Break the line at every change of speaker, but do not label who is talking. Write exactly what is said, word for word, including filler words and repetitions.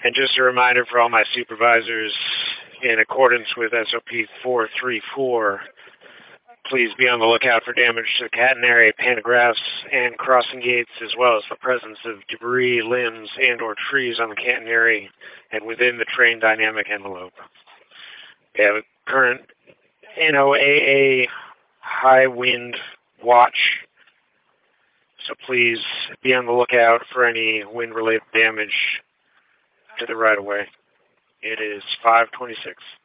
And just a reminder for all my supervisors, in accordance with S O P four three four, please be on the lookout for damage to the catenary, pantographs, and crossing gates, as well as the presence of debris, limbs, and or trees on the catenary and within the train dynamic envelope. We have a current N O A A high wind watch, so please be on the lookout for any wind-related damage to the right-of-way. It is five twenty-six.